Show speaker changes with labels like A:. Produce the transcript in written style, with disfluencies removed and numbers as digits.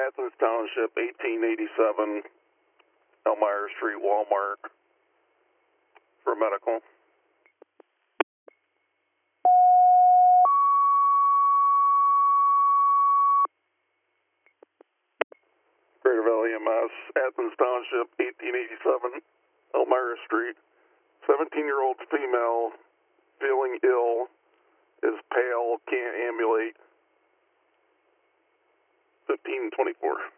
A: Athens Township, 1887, Elmira Street, Walmart, for medical. Greater Valley EMS, Athens Township, 1887, Elmira Street, 17-year-old female, feeling ill, is pale, can't ambulate, 1524.